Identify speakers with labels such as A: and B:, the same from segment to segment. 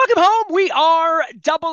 A: Welcome home. We are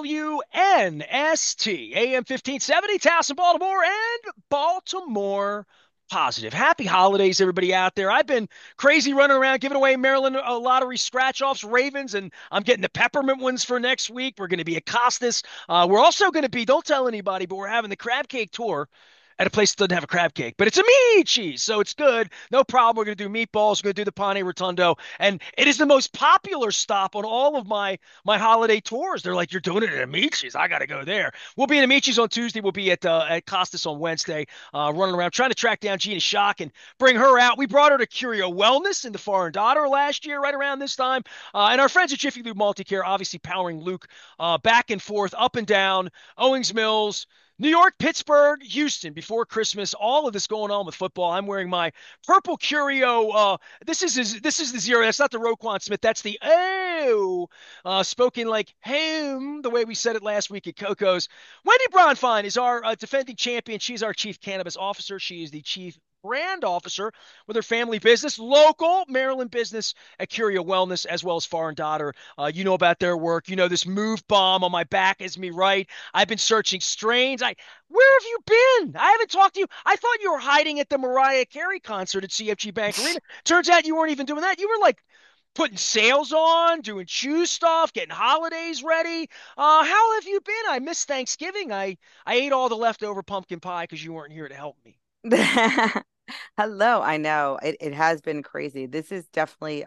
A: WNST, AM 1570, Towson, Baltimore, and Baltimore Positive. Happy holidays, everybody out there. I've been crazy running around giving away Maryland lottery scratch offs, Ravens, and I'm getting the peppermint ones for next week. We're going to be at Costas. We're also going to be, don't tell anybody, but we're having the crab cake tour at a place that doesn't have a crab cake, but it's a meat cheese, so it's good. No problem. We're going to do meatballs. We're going to do the pane rotundo, and it is the most popular stop on all of my holiday tours. They're like, "You're doing it at Amici's. I got to go there." We'll be at Amici's on Tuesday. We'll be at Costas on Wednesday, running around trying to track down Gina Shock and bring her out. We brought her to Curio Wellness in the Foreign Daughter last year, right around this time, and our friends at Jiffy Lube Multicare obviously powering Luke back and forth, up and down, Owings Mills. New York, Pittsburgh, Houston before Christmas. All of this going on with football. I'm wearing my purple Curio. This is the zero. That's not the Roquan Smith. That's the spoken like home, the way we said it last week at Coco's. Wendy Bronfine is our defending champion. She's our chief cannabis officer. She is the chief brand officer with her family business, local Maryland business at Curio Wellness, as well as Foreign Daughter. You know about their work. You know this move bomb on my back is me, right? I've been searching strains. Where have you been? I haven't talked to you. I thought you were hiding at the Mariah Carey concert at CFG Bank Arena. Turns out you weren't even doing that. You were like putting sales on, doing shoe stuff, getting holidays ready. How have you been? I missed Thanksgiving. I ate all the leftover pumpkin pie because you weren't here to help me.
B: Hello, I know it has been crazy. This is definitely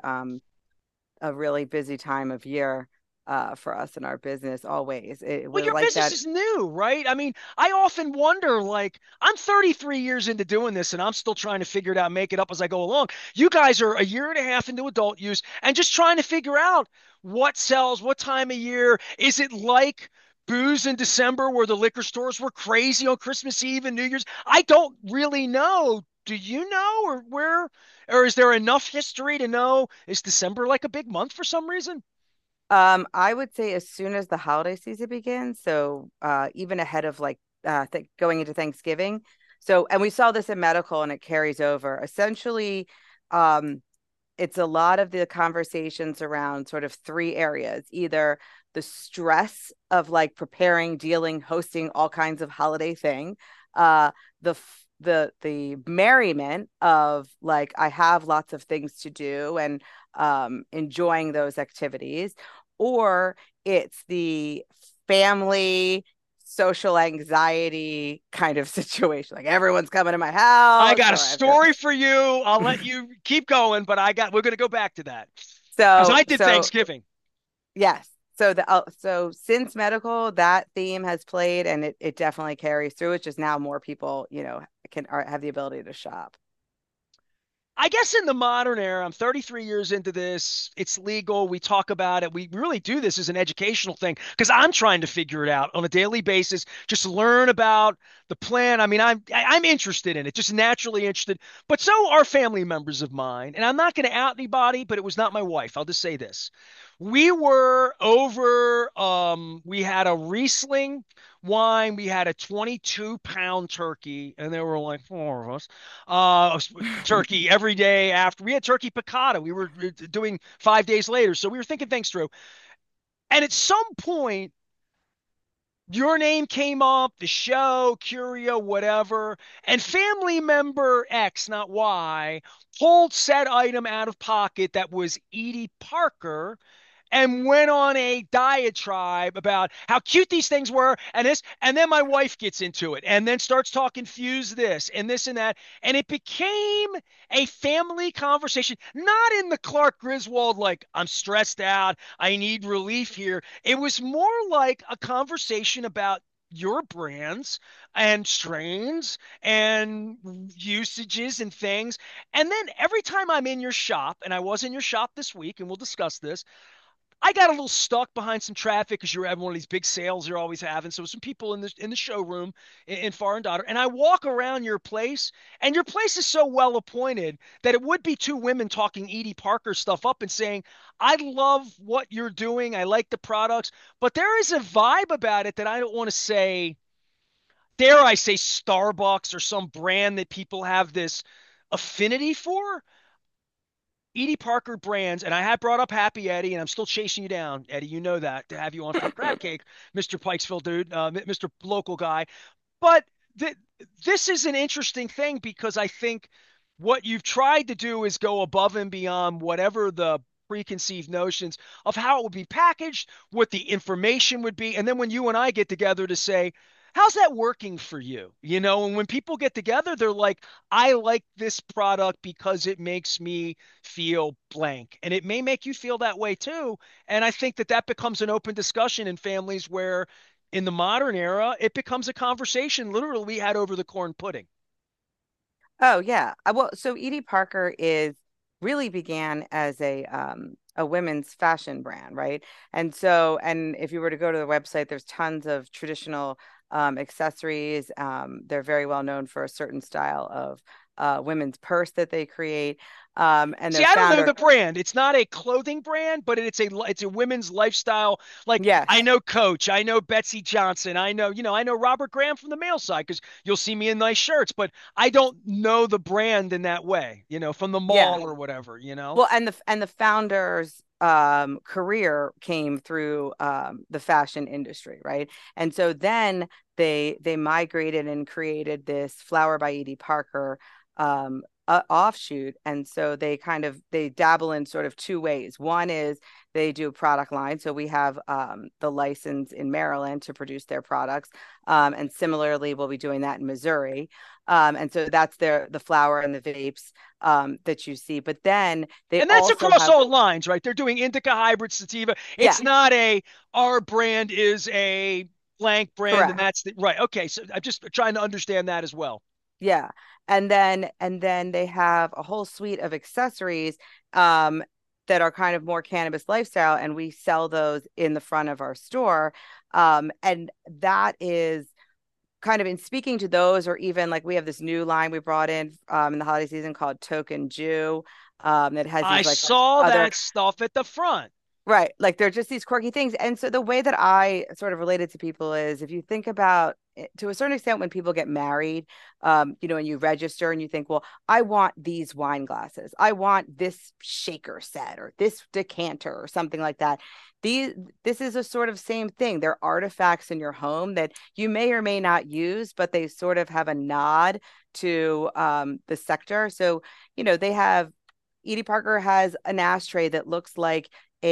B: a really busy time of year for us in our business always.
A: Well,
B: We're
A: your
B: like
A: business
B: that.
A: is new, right? I mean, I often wonder, like, I'm 33 years into doing this and I'm still trying to figure it out, make it up as I go along. You guys are a year and a half into adult use and just trying to figure out what sells, what time of year. Is it like booze in December where the liquor stores were crazy on Christmas Eve and New Year's? I don't really know. Do you know or is there enough history to know is December like a big month for some reason?
B: I would say as soon as the holiday season begins, so even ahead of like th going into Thanksgiving. So, and we saw this in medical and it carries over. Essentially, um, it's a lot of the conversations around sort of three areas, either the stress of like preparing, dealing, hosting all kinds of holiday thing, the merriment of like I have lots of things to do and enjoying those activities, or it's the family social anxiety kind of situation. Like everyone's coming to my
A: I
B: house,
A: got a
B: or I have to.
A: story for you. I'll let you keep going, but we're going to go back to that because
B: So,
A: I did
B: so
A: Thanksgiving.
B: yes. So since medical, that theme has played and it definitely carries through. It's just now more people, have the ability to shop.
A: I guess in the modern era, I'm 33 years into this. It's legal. We talk about it. We really do this as an educational thing because I'm trying to figure it out on a daily basis. Just learn about the plan. I mean, I'm interested in it, just naturally interested. But so are family members of mine. And I'm not going to out anybody, but it was not my wife. I'll just say this. We were over. We had a Riesling wine. We had a 22-pound turkey, and there were like four of us turkey every day after we had turkey piccata. We were doing 5 days later. So we were thinking things through. And at some point, your name came up, the show, Curio, whatever, and family member X, not Y, pulled said item out of pocket that was Edie Parker and went on a diatribe about how cute these things were and this. And then my wife gets into it and then starts talking fuse this and that. And it became a family conversation, not in the Clark Griswold, like, I'm stressed out, I need relief here. It was more like a conversation about your brands and strains and usages and things. And then every time I'm in your shop, and I was in your shop this week, and we'll discuss this, I got a little stuck behind some traffic because you're having one of these big sales you're always having. So some people in the showroom in Foreign Daughter, and I walk around your place, and your place is so well appointed that it would be two women talking Edie Parker stuff up and saying, "I love what you're doing. I like the products," but there is a vibe about it that I don't want to say. Dare I say Starbucks or some brand that people have this affinity for? Edie Parker brands, and I have brought up Happy Eddie, and I'm still chasing you down, Eddie. You know that to have you on for a crab cake, Mr. Pikesville dude, Mr. Local guy. But th this is an interesting thing because I think what you've tried to do is go above and beyond whatever the preconceived notions of how it would be packaged, what the information would be, and then when you and I get together to say, how's that working for you? You know, and when people get together, they're like, I like this product because it makes me feel blank. And it may make you feel that way too. And I think that that becomes an open discussion in families where in the modern era, it becomes a conversation literally we had over the corn pudding.
B: Oh yeah. Well, so Edie Parker is really began as a women's fashion brand, right? And so, and if you were to go to the website, there's tons of traditional accessories. They're very well known for a certain style of women's purse that they create. And
A: See,
B: their
A: I don't know
B: founder,
A: the brand. It's not a clothing brand, but it's a women's lifestyle. Like I
B: yes,
A: know Coach, I know Betsy Johnson, I know Robert Graham from the male side because you'll see me in nice shirts, but I don't know the brand in that way, from the
B: yeah.
A: mall or whatever.
B: Well, and the founder's career came through the fashion industry, right? And so then they migrated and created this Flower by Edie Parker offshoot, and so they dabble in sort of two ways. One is they do a product line, so we have the license in Maryland to produce their products, and similarly, we'll be doing that in Missouri. And so that's the flower and the vapes that you see. But then they
A: And that's
B: also
A: across
B: have,
A: all lines, right? They're doing indica hybrid sativa.
B: yeah,
A: It's not our brand is a blank brand and
B: correct.
A: that's the right. Okay, so I'm just trying to understand that as well.
B: Yeah. And then they have a whole suite of accessories um that are kind of more cannabis lifestyle, and we sell those in the front of our store. And that is kind of in speaking to those, or even like we have this new line we brought in the holiday season called Token Jew, that has
A: I
B: these like
A: saw
B: other.
A: that stuff at the front.
B: Right. Like they're just these quirky things. And so the way that I sort of relate it to people is if you think about it, to a certain extent, when people get married, and you register and you think, well, I want these wine glasses. I want this shaker set or this decanter or something like that. This is a sort of same thing. They're artifacts in your home that you may or may not use, but they sort of have a nod to the sector. So, they have Edie Parker has an ashtray that looks like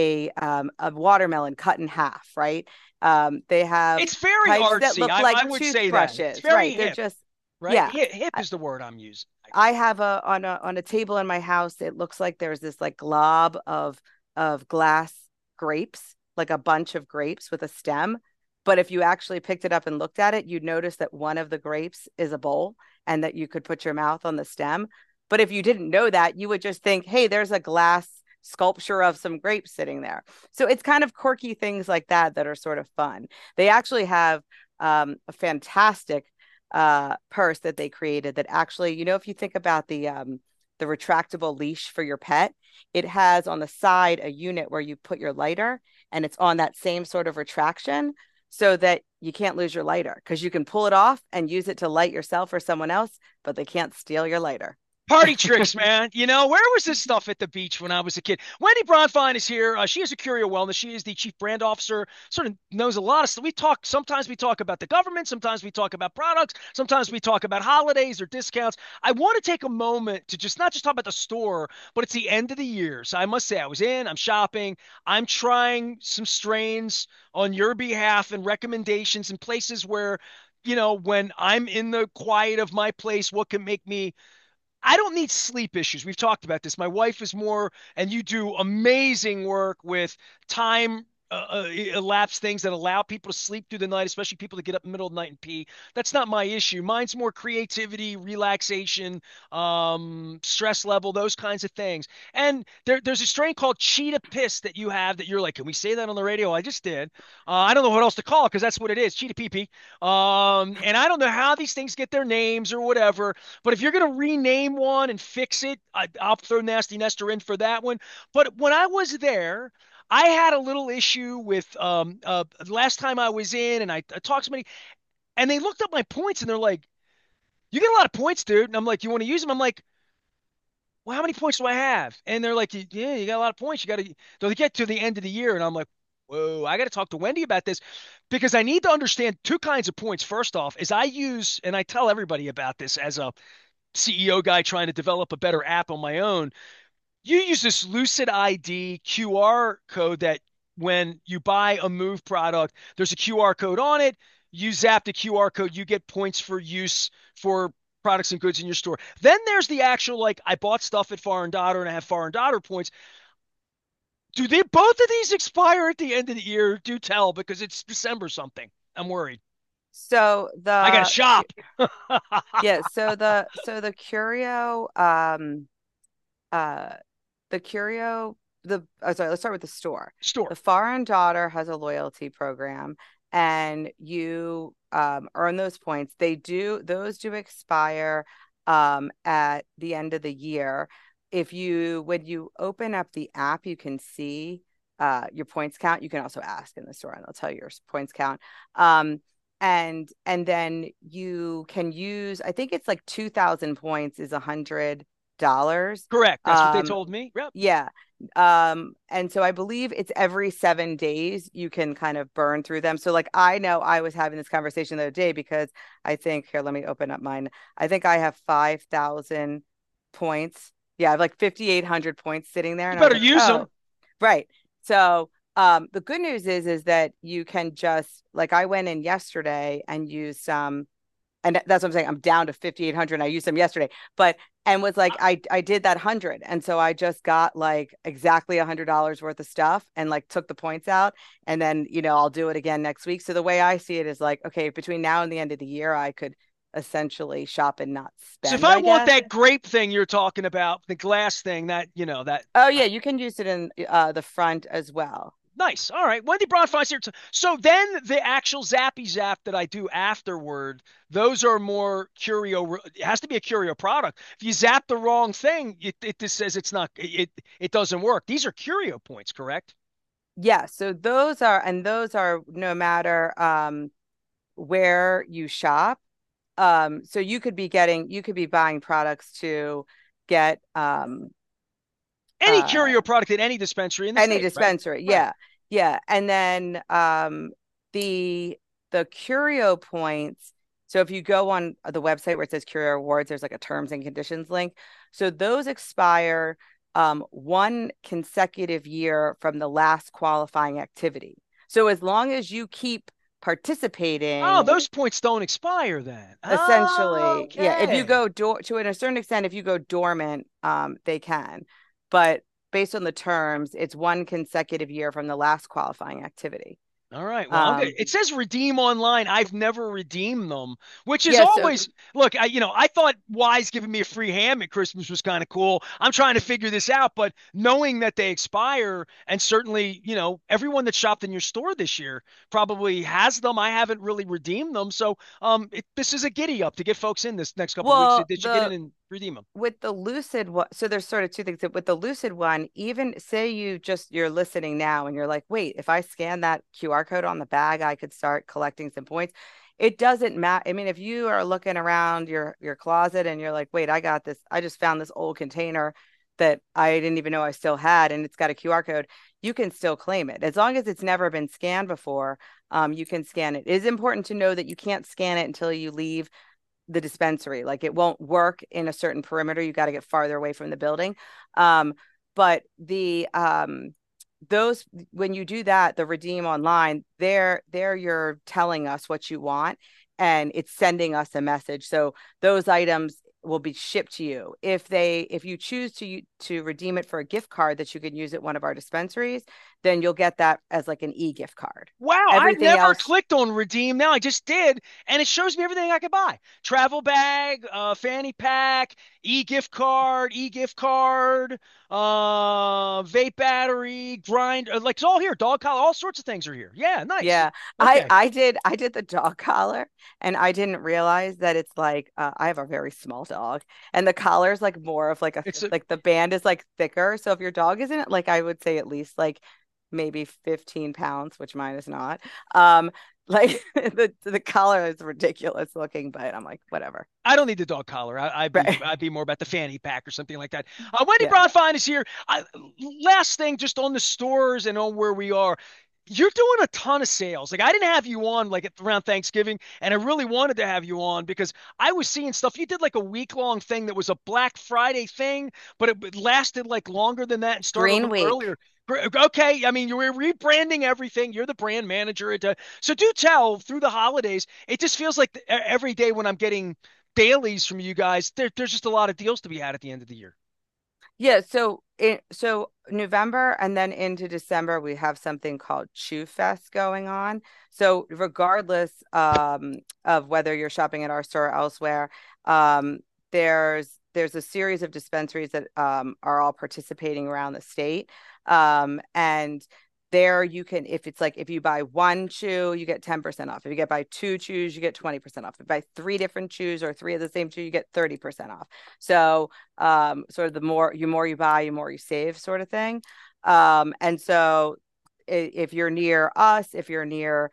B: a watermelon cut in half, right? They have
A: It's very
B: pipes that
A: artsy.
B: look
A: I
B: like
A: would say that. It's
B: toothbrushes,
A: very
B: right? They're
A: hip,
B: just,
A: right?
B: yeah.
A: Hip
B: I,
A: is the word I'm using.
B: I have on a table in my house. It looks like there's this like glob of glass grapes, like a bunch of grapes with a stem. But if you actually picked it up and looked at it, you'd notice that one of the grapes is a bowl and that you could put your mouth on the stem. But if you didn't know that, you would just think, hey, there's a glass sculpture of some grapes sitting there. So it's kind of quirky things like that are sort of fun. They actually have a fantastic purse that they created that actually, if you think about the retractable leash for your pet, it has on the side a unit where you put your lighter, and it's on that same sort of retraction so that you can't lose your lighter because you can pull it off and use it to light yourself or someone else, but they can't steal your lighter.
A: Party tricks, man. Where was this stuff at the beach when I was a kid? Wendy Bronfine is here. She is a Curio Wellness. She is the chief brand officer. Sort of knows a lot of stuff. Sometimes we talk about the government. Sometimes we talk about products. Sometimes we talk about holidays or discounts. I want to take a moment to just not just talk about the store, but it's the end of the year. So I must say, I'm shopping. I'm trying some strains on your behalf and recommendations and places where, when I'm in the quiet of my place, what can make me I don't need sleep issues. We've talked about this. My wife is more, and you do amazing work with time elapsed things that allow people to sleep through the night, especially people that get up in the middle of the night and pee. That's not my issue. Mine's more creativity, relaxation, stress level, those kinds of things. And there's a strain called Cheetah Piss that you have that you're like, can we say that on the radio? I just did. I don't know what else to call it because that's what it is, Cheetah Pee Pee. And I don't know how these things get their names or whatever. But if you're going to rename one and fix it, I'll throw Nasty Nestor in for that one. But when I was there, I had a little issue with last time I was in, and I talked to somebody, and they looked up my points, and they're like, "You get a lot of points, dude." And I'm like, "You want to use them?" I'm like, well, how many points do I have? And they're like, yeah, you got a lot of points. You got to, they'll get to the end of the year. And I'm like, whoa, I got to talk to Wendy about this because I need to understand two kinds of points. First off, is I use, and I tell everybody about this as a CEO guy trying to develop a better app on my own. You use this Lucid ID QR code that when you buy a Move product, there's a QR code on it. You zap the QR code, you get points for use for products and goods in your store. Then there's the actual, like, I bought stuff at Foreign Daughter and I have Foreign Daughter points. Do they both of these expire at the end of the year? Do tell because it's December something. I'm worried.
B: So
A: I got to
B: the
A: shop.
B: yeah, so the Curio uh the Curio the oh, sorry, let's start with the store.
A: Store.
B: The Foreign Daughter has a loyalty program and you earn those points. Those do expire at the end of the year. If you when you open up the app, you can see your points count. You can also ask in the store and they'll tell you your points count. And then you can use, I think it's like 2,000 points is $100.
A: Correct. That's what they
B: Um,
A: told me. Yep.
B: yeah. And so I believe it's every 7 days you can kind of burn through them. So like I know I was having this conversation the other day because I think here, let me open up mine. I think I have 5,000 points. Yeah, I have like 5,800 points sitting there.
A: You
B: And I was
A: better
B: like,
A: use
B: oh,
A: them.
B: right. So the good news is that you can just like I went in yesterday and used some, and that's what I'm saying. I'm down to 5,800 and I used them yesterday, but and was like I did that 100, and so I just got like exactly $100 worth of stuff and like took the points out, and then I'll do it again next week. So the way I see it is like, okay, between now and the end of the year, I could essentially shop and not
A: So if
B: spend,
A: I
B: I
A: want
B: guess.
A: that grape thing you're talking about, the glass thing, that
B: Oh yeah, you can use it in the front as well.
A: nice. All right. Wendy Bronfeis here. So then the actual Zappy Zap that I do afterward, those are more curio. It has to be a curio product. If you zap the wrong thing, it just says it's not, it doesn't work. These are curio points, correct?
B: Yeah, so those are no matter where you shop. So you could be buying products to get
A: Any
B: uh
A: curio product at any dispensary in the
B: any
A: state, right?
B: dispensary.
A: Right.
B: Yeah. Yeah. And then the the Curio points. So if you go on the website where it says Curio Awards, there's like a terms and conditions link. So those expire one consecutive year from the last qualifying activity. So as long as you keep
A: Oh,
B: participating,
A: those points don't expire then. Oh,
B: essentially, yeah, if you
A: okay.
B: go to a certain extent, if you go dormant, they can. But based on the terms, it's one consecutive year from the last qualifying activity.
A: All right. Well,
B: Um,
A: it says redeem online. I've never redeemed them, which is
B: yeah, so
A: always look. I thought Wise giving me a free ham at Christmas was kind of cool. I'm trying to figure this out, but knowing that they expire, and certainly, everyone that shopped in your store this year probably has them. I haven't really redeemed them, so this is a giddy up to get folks in this next couple of weeks.
B: well,
A: Did you get in
B: the
A: and redeem them?
B: with the Lucid one, so there's sort of two things. With the Lucid one, even say you're listening now and you're like, wait, if I scan that QR code on the bag, I could start collecting some points. It doesn't matter. I mean, if you are looking around your closet and you're like, wait, I got this, I just found this old container that I didn't even know I still had, and it's got a QR code, you can still claim it. As long as it's never been scanned before, you can scan it. It is important to know that you can't scan it until you leave the dispensary. Like it won't work in a certain perimeter. You got to get farther away from the building. But the those when you do that, the redeem online, there you're telling us what you want and it's sending us a message. So those items will be shipped to you. If you choose to redeem it for a gift card that you can use at one of our dispensaries, then you'll get that as like an e-gift card.
A: Wow, I've
B: Everything
A: never
B: else,
A: clicked on redeem. Now I just did, and it shows me everything I could buy: travel bag, fanny pack, e-gift card, vape battery, grind. Like it's all here. Dog collar, all sorts of things are here. Yeah, nice.
B: yeah,
A: Okay,
B: I did the dog collar, and I didn't realize that it's like I have a very small dog, and the collar is like more of like
A: it's a
B: like the band is like thicker. So if your dog isn't like I would say at least like maybe 15 pounds, which mine is not. Um, like the collar is ridiculous looking, but I'm like, whatever.
A: I don't need the dog collar.
B: Right.
A: I'd be more about the fanny pack or something like that. Wendy
B: Yeah.
A: Bronfine is here. Last thing, just on the stores and on where we are. You're doing a ton of sales. Like I didn't have you on like around Thanksgiving, and I really wanted to have you on because I was seeing stuff. You did like a week long thing that was a Black Friday thing, but it lasted like longer than that and started a
B: Green
A: little
B: week.
A: earlier. Okay, I mean you were rebranding everything. You're the brand manager. So do tell through the holidays. It just feels like every day when I'm getting dailies from you guys, there's just a lot of deals to be had at the end of the year.
B: Yeah, so November and then into December we have something called Chew Fest going on. So regardless of whether you're shopping at our store or elsewhere, um, there's a series of dispensaries that are all participating around the state. And there you can, if it's like if you buy one chew, you get 10% off. If you get buy two chews, you get 20% off. If you buy three different chews or three of the same chew, you get 30% off. So sort of the more you buy, the more you save, sort of thing. And so if you're near us, if you're near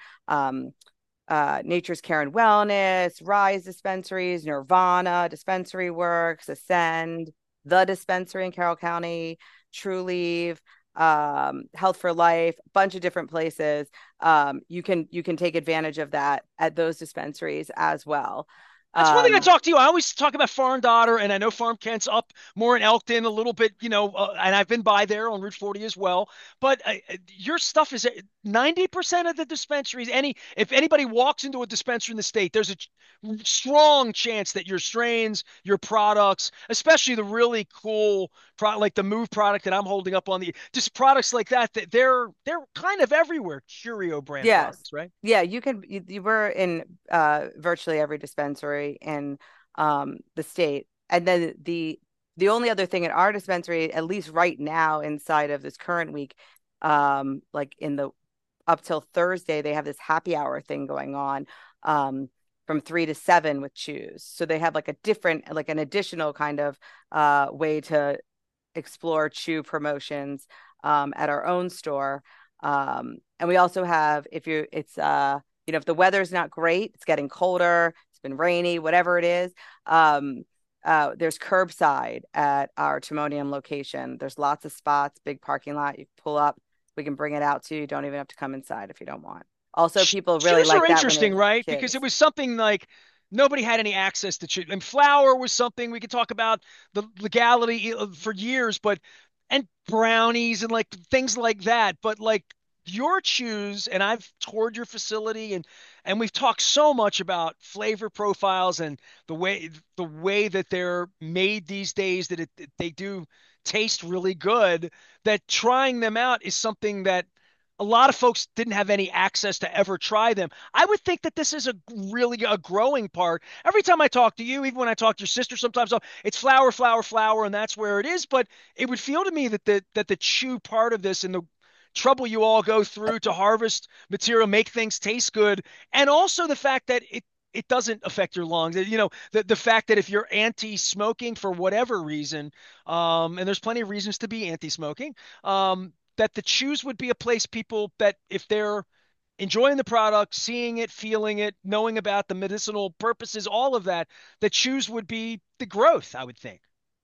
B: Nature's Care and Wellness, Rise Dispensaries, Nirvana, Dispensary Works, Ascend, The Dispensary in Carroll County, True Leave, Health for Life, a bunch of different places. You can take advantage of that at those dispensaries as well.
A: That's one thing I
B: Um,
A: talk to you. I always talk about Farm Daughter, and I know Farm Kent's up more in Elkton a little bit, and I've been by there on Route 40 as well. But your stuff is 90% of the dispensaries. If anybody walks into a dispensary in the state, there's a strong chance that your strains, your products, especially the really cool product like the Move product that I'm holding up on the just products like that, that they're kind of everywhere. Curio brand
B: Yes.
A: products, right?
B: Yeah, you were in virtually every dispensary in the state. And then the only other thing in our dispensary, at least right now inside of this current week, like in the up till Thursday, they have this happy hour thing going on from 3 to 7 with chews. So they have like a different, like an additional kind of way to explore chew promotions at our own store. And we also have, if you, it's, if the weather's not great, it's getting colder, it's been rainy, whatever it is, there's curbside at our Timonium location. There's lots of spots, big parking lot. You pull up, we can bring it out to you. You don't even have to come inside if you don't want. Also, people really
A: Shoes are
B: like that when they
A: interesting,
B: have
A: right? Because it
B: kids.
A: was something like nobody had any access to shoes. And flour was something we could talk about the legality for years, but and brownies and like things like that. But like your shoes, and I've toured your facility and we've talked so much about flavor profiles and the way that they're made these days that they do taste really good, that trying them out is something that a lot of folks didn't have any access to ever try them. I would think that this is a really a growing part. Every time I talk to you, even when I talk to your sister, sometimes it's flour, flour, flour, and that's where it is. But it would feel to me that the chew part of this and the trouble you all go through to harvest material, make things taste good, and also the fact that it doesn't affect your lungs. The fact that if you're anti-smoking for whatever reason, and there's plenty of reasons to be anti-smoking, that the chews would be a place people that if they're enjoying the product, seeing it, feeling it, knowing about the medicinal purposes, all of that, the chews would be the growth, I would think.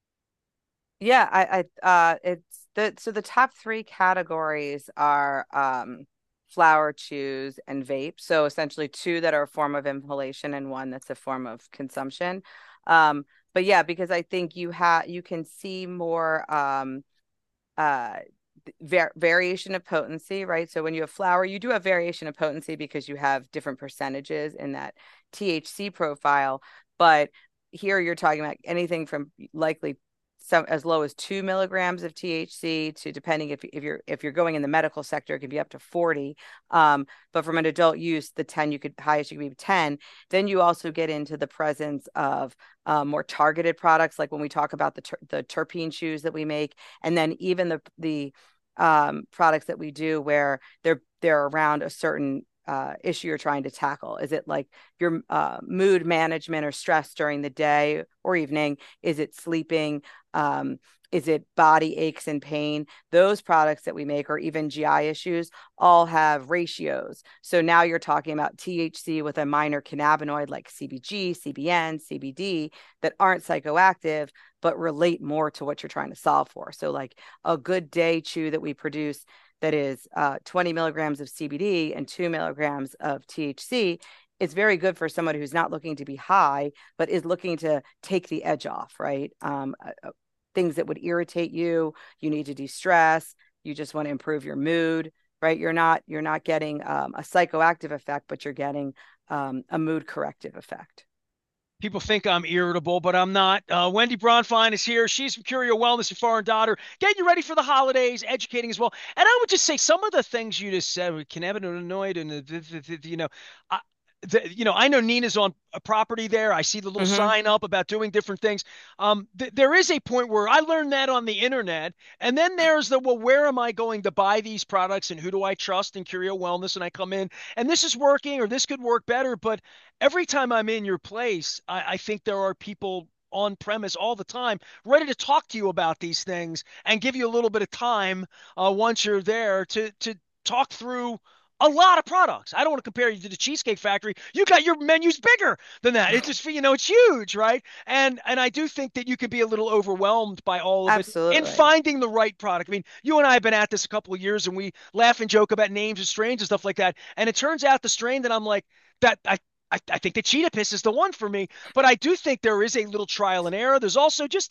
B: Yeah, it's the top three categories are flower chews and vape. So essentially two that are a form of inhalation and one that's a form of consumption. But yeah, because I think you can see more uh variation of potency, right? So when you have flower, you do have variation of potency because you have different percentages in that THC profile. But here you're talking about anything from likely some as low as 2 milligrams of THC to depending if you're going in the medical sector, it can be up to 40. But from an adult use, the 10 you could highest you could be 10. Then you also get into the presence of more targeted products, like when we talk about the terpene chews that we make, and then even the products that we do where they're around a certain issue you're trying to tackle. Is it like your mood management or stress during the day or evening? Is it sleeping? Um, is it body aches and pain? Those products that we make, or even GI issues, all have ratios. So now you're talking about THC with a minor cannabinoid like CBG, CBN, CBD that aren't psychoactive, but relate more to what you're trying to solve for. So, like a good day chew that we produce that is 20 milligrams of CBD and 2 milligrams of THC. It's very good for someone who's not looking to be high, but is looking to take the edge off, right? Things that would irritate you, you need to de-stress, you just want to improve your mood, right? You're not getting a psychoactive effect, but you're getting a mood corrective effect.
A: People think I'm irritable, but I'm not. Wendy Bronfine is here. She's from Curio Wellness, your foreign daughter. Getting you ready for the holidays, educating as well. And I would just say some of the things you just said with cannabinoid and I, I know Nina's on a property there. I see the little
B: Mm-hmm.
A: sign up about doing different things. There is a point where I learned that on the internet, and then there's the well, where am I going to buy these products, and who do I trust in Curio Wellness? And I come in, and this is working, or this could work better, but every time I'm in your place, I think there are people on premise all the time ready to talk to you about these things and give you a little bit of time once you're there to talk through a lot of products. I don't want to compare you to the Cheesecake Factory. You got your menus bigger than that. It's just it's huge, right? And I do think that you can be a little overwhelmed by all of it in
B: Absolutely.
A: finding the right product. I mean, you and I have been at this a couple of years, and we laugh and joke about names of strains and stuff like that. And it turns out the strain that I'm like that I think the cheetah piss is the one for me, but I do think there is a little trial and error. There's also just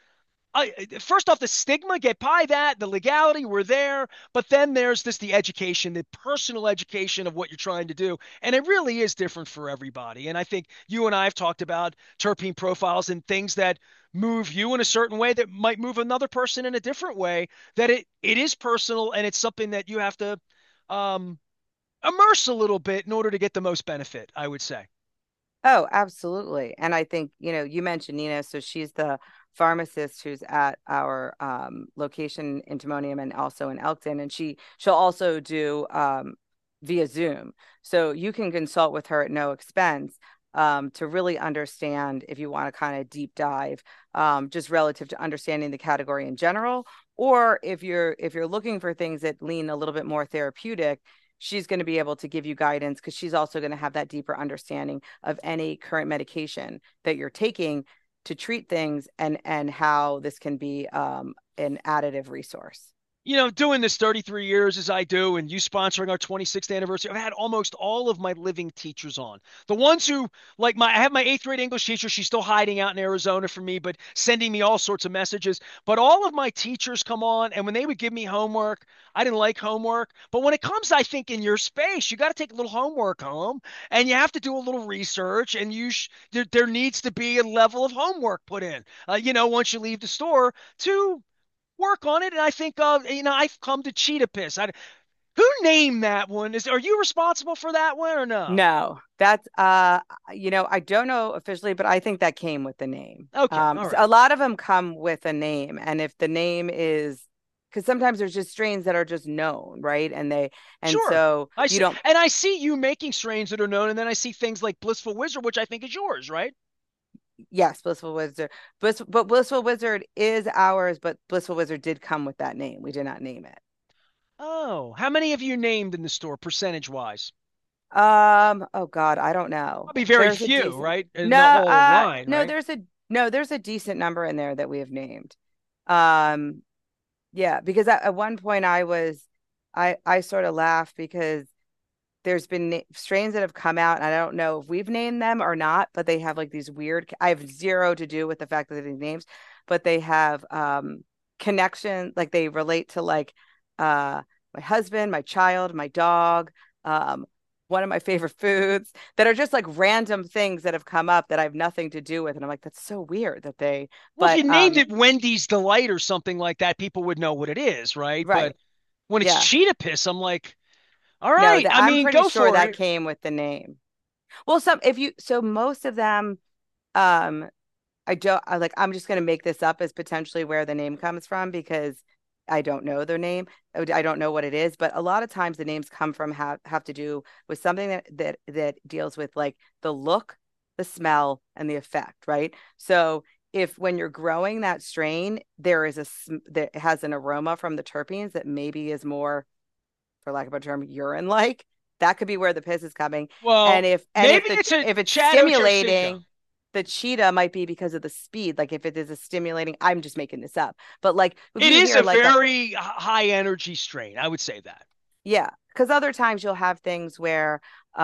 A: first off, the stigma, get by that, the legality, we're there, but then there's the education, the personal education of what you're trying to do. And it really is different for everybody. And I think you and I have talked about terpene profiles and things that move you in a certain way that might move another person in a different way, that it is personal and it's something that you have to um, immerse a little bit in order to get the most benefit, I would say.
B: Oh, absolutely. And I think, you mentioned Nina, so she's the pharmacist who's at our location in Timonium and also in Elkton, and she'll also do via Zoom. So you can consult with her at no expense to really understand if you want to kind of deep dive just relative to understanding the category in general, or if you're looking for things that lean a little bit more therapeutic, she's going to be able to give you guidance because she's also going to have that deeper understanding of any current medication that you're taking to treat things and how this can be an additive resource.
A: Doing this 33 years as I do, and you sponsoring our 26th anniversary, I've had almost all of my living teachers on. The ones who, like I have my eighth grade English teacher. She's still hiding out in Arizona for me, but sending me all sorts of messages. But all of my teachers come on, and when they would give me homework, I didn't like homework. But when it comes, I think in your space, you got to take a little homework home, and you have to do a little research, and there needs to be a level of homework put in. Once you leave the store to work on it. And I think I've come to Cheetah Piss. Who named that one? Are you responsible for that one or no?
B: No, that's I don't know officially, but I think that came with the name.
A: Okay, all
B: So a
A: right.
B: lot of them come with a name, and if the name is because sometimes there's just strains that are just known, right? And
A: Sure.
B: so
A: I
B: you
A: see.
B: don't.
A: And I see you making strains that are known, and then I see things like Blissful Wizard, which I think is yours, right?
B: Yes, Blissful Wizard. But Blissful Wizard is ours, but Blissful Wizard did come with that name. We did not name it.
A: Oh, how many have you named in the store, percentage wise?
B: Oh God, I don't know.
A: Probably very
B: There's a
A: few,
B: decent
A: right? In the whole line,
B: no,
A: right?
B: there's a decent number in there that we have named. Um, yeah, because at one point I sort of laughed because there's been strains that have come out, and I don't know if we've named them or not, but they have like these weird. I have zero to do with the fact that they names, but they have connection, like they relate to like my husband, my child, my dog, um, one of my favorite foods that are just like random things that have come up that I have nothing to do with, and I'm like, that's so weird that they.
A: Well, if you
B: But
A: named it Wendy's Delight or something like that, people would know what it is, right? But
B: right,
A: when it's
B: yeah,
A: Cheetah Piss, I'm like, all
B: no,
A: right.
B: that
A: I
B: I'm
A: mean,
B: pretty
A: go
B: sure
A: for
B: that
A: it.
B: came with the name. Well, so most of them, um, I don't I, like I'm just gonna make this up as potentially where the name comes from because I don't know their name. I don't know what it is, but a lot of times the names come from have to do with something that deals with like the look, the smell, and the effect, right? So if when you're growing that strain, there is that has an aroma from the terpenes that maybe is more, for lack of a term, urine like, that could be where the piss is coming.
A: Well,
B: And
A: maybe it's a
B: if it's
A: Chad Ochocinco.
B: stimulating, the cheetah might be because of the speed. Like if it is a stimulating, I'm just making this up. But like if
A: It
B: you
A: is
B: hear
A: a
B: like a
A: very high energy strain. I would say that.
B: yeah, because other times you'll have things where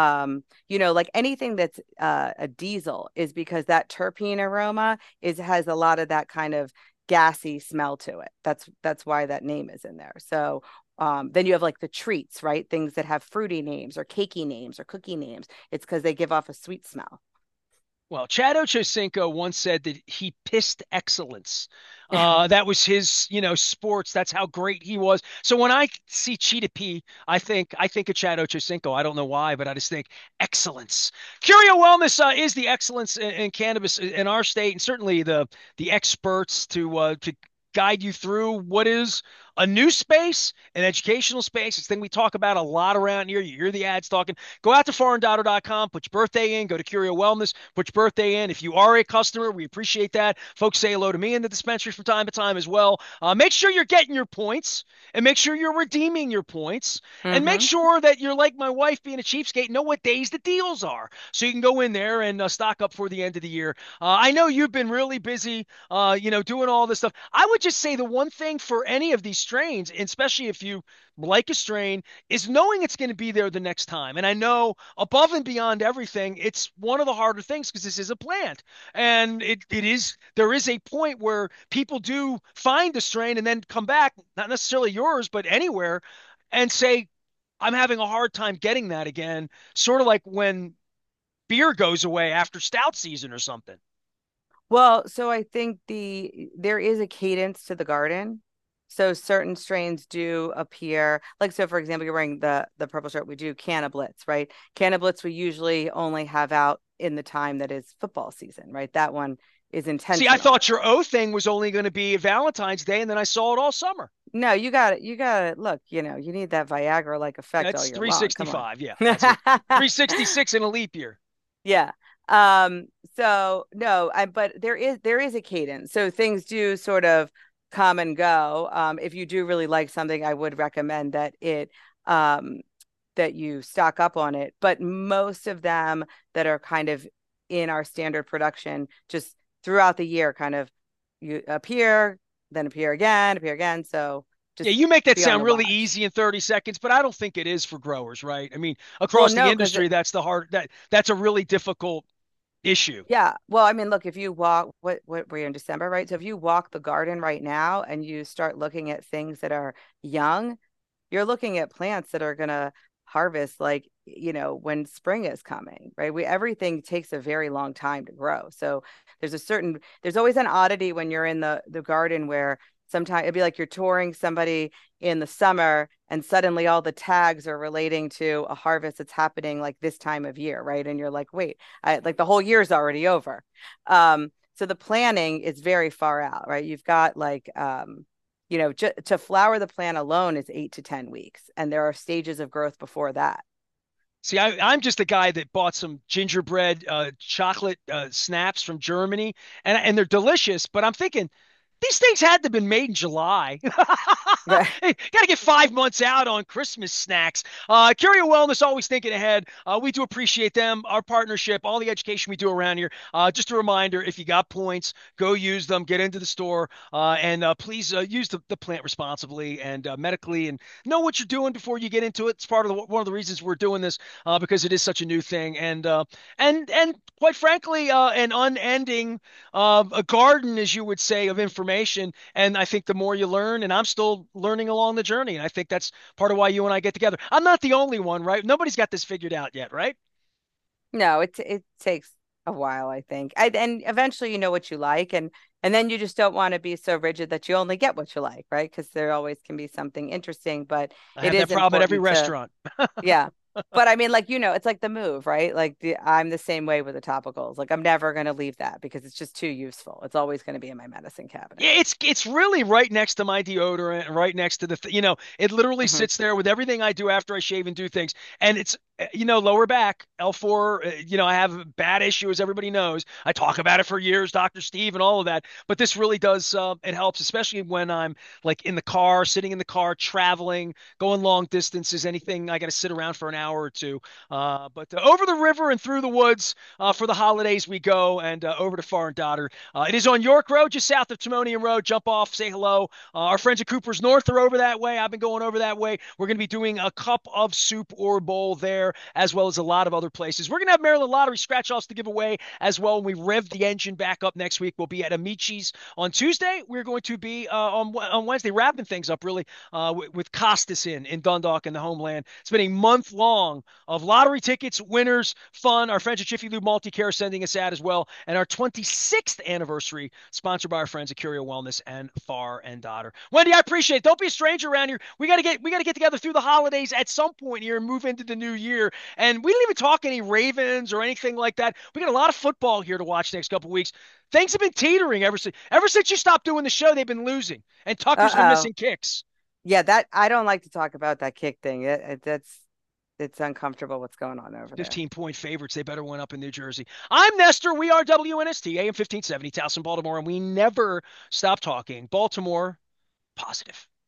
B: like anything that's a diesel is because that terpene aroma is has a lot of that kind of gassy smell to it. That's why that name is in there. So then you have like the treats, right? Things that have fruity names or cakey names or cookie names. It's because they give off a sweet smell.
A: Well, Chad Ochocinco once said that he pissed excellence. That was his, sports. That's how great he was. So when I see Cheetah P, I think of Chad Ochocinco. I don't know why, but I just think excellence. Curio Wellness is the excellence in cannabis in our state, and certainly the experts to guide you through what is a new space, an educational space. It's a thing we talk about a lot around here. You hear the ads talking. Go out to foreigndaughter.com, put your birthday in, go to Curio Wellness, put your birthday in. If you are a customer, we appreciate that. Folks say hello to me in the dispensary from time to time as well. Make sure you're getting your points and make sure you're redeeming your points and make
B: Mm-hmm.
A: sure that you're like my wife being a cheapskate, know what days the deals are. So you can go in there and stock up for the end of the year. I know you've been really busy, doing all this stuff. I would just say the one thing for any of these strains, especially if you like a strain, is knowing it's going to be there the next time. And I know above and beyond everything, it's one of the harder things because this is a plant. And there is a point where people do find the strain and then come back, not necessarily yours, but anywhere, and say, I'm having a hard time getting that again. Sort of like when beer goes away after stout season or something.
B: Well, so I think there is a cadence to the garden. So certain strains do appear, like so for example, you're wearing the purple shirt, we do Canna Blitz, right? Canna Blitz we usually only have out in the time that is football season, right? That one is
A: See, I
B: intentional.
A: thought your O thing was only going to be Valentine's Day, and then I saw it all summer.
B: No, you got it. Look, you need that Viagra like effect all
A: That's
B: year long. Come on.
A: 365. Yeah, that's it. 366 in a leap year.
B: Yeah. So no, but there is a cadence. So things do sort of come and go. If you do really like something, I would recommend um that you stock up on it. But most of them that are kind of in our standard production, just throughout the year, kind of you appear, then appear again. So
A: Yeah,
B: just
A: you make that
B: be on
A: sound
B: the
A: really
B: watch.
A: easy in 30 seconds, but I don't think it is for growers, right? I mean,
B: Well,
A: across the
B: no, because
A: industry, that's a really difficult issue.
B: yeah. Well, I mean, look, if you walk, what we're in December, right? So if you walk the garden right now and you start looking at things that are young, you're looking at plants that are going to harvest like, when spring is coming, right? Everything takes a very long time to grow. So there's always an oddity when you're in the garden where sometimes it'd be like you're touring somebody in the summer and suddenly all the tags are relating to a harvest that's happening like this time of year, right? And you're like, wait, like the whole year's already over. So the planning is very far out, right? You've got like to flower the plant alone is 8 to 10 weeks, and there are stages of growth before that.
A: See, I'm just a guy that bought some gingerbread chocolate snaps from Germany, and they're delicious. But I'm thinking these things had to have been made in July.
B: Right.
A: Hey, got to get 5 months out on Christmas snacks. Curio Wellness, always thinking ahead. We do appreciate them, our partnership, all the education we do around here. Just a reminder, if you got points, go use them, get into the store, and please use the plant responsibly and medically, and know what you're doing before you get into it. It's part of one of the reasons we're doing this because it is such a new thing, and quite frankly, an unending a garden, as you would say, of information. And I think the more you learn, and I'm still learning along the journey, and I think that's part of why you and I get together. I'm not the only one, right? Nobody's got this figured out yet, right?
B: No, it takes a while, I think. And eventually you know what you like, and then you just don't want to be so rigid that you only get what you like, right? Because there always can be something interesting, but
A: I
B: it
A: have that
B: is
A: problem at every
B: important to
A: restaurant.
B: yeah. But I mean, like, it's like the move, right? Like I'm the same way with the topicals. Like I'm never going to leave that because it's just too useful. It's always going to be in my medicine cabinet.
A: Yeah, it's really right next to my deodorant, and right next to it literally
B: Hmm.
A: sits there with everything I do after I shave and do things. And it's lower back, L4, I have a bad issue, as everybody knows. I talk about it for years, Dr. Steve and all of that. But this really does, it helps, especially when I'm like in the car, sitting in the car, traveling, going long distances, anything I got to sit around for an hour or two. But over the river and through the woods for the holidays we go, and over to Far and Dotter. It is on York Road, just south of Timonium Road. Jump off, say hello. Our friends at Cooper's North are over that way. I've been going over that way. We're going to be doing a cup of soup or bowl there, as well as a lot of other places. We're going to have Maryland Lottery scratch offs to give away as well. When we rev the engine back up next week, we'll be at Amici's on Tuesday. We're going to be on Wednesday wrapping things up really with Costas in Dundalk in the homeland. It's been a month long of lottery tickets, winners, fun. Our friends at Jiffy Lube Multicare are sending us out as well. And our 26th anniversary, sponsored by our friends at Curio Wellness and Far and Dotter. Wendy, I appreciate it. Don't be a stranger around here. We gotta get together through the holidays at some point here and move into the new year. And we didn't even talk any Ravens or anything like that. We got a lot of football here to watch next couple weeks. Things have been teetering ever since you stopped doing the show. They've been losing, and Tucker's been
B: Uh-oh.
A: missing kicks.
B: Yeah, that I don't like to talk about that kick thing. That's it's uncomfortable what's going on over there.
A: 15-point favorites. They better win up in New Jersey. I'm Nestor. We are WNST, AM 1570, Towson, Baltimore, and we never stop talking. Baltimore, positive.